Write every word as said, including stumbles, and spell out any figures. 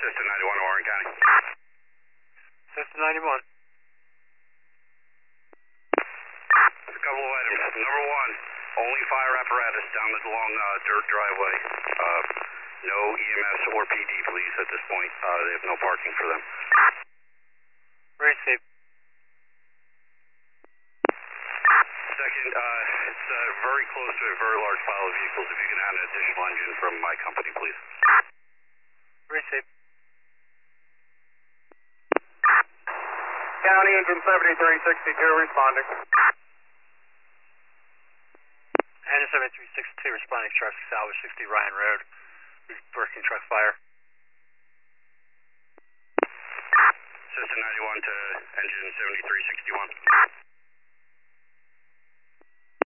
System ninety-one, Warren County. System ninety-one. A couple of items. Number one, only fire apparatus down this long uh, dirt driveway. Uh, no E M S or P D, please, at this point. Uh, they have no parking for them. Receive. Second, uh, it's uh, very close to a very large pile of vehicles. If you can add an additional engine from my company, please. Receive. County engine seventy-three sixty-two responding. Engine seventy-three sixty-two responding, traffic salvage sixty Ryan Road. Working truck fire. System ninety-one to engine seventy-three sixty-one.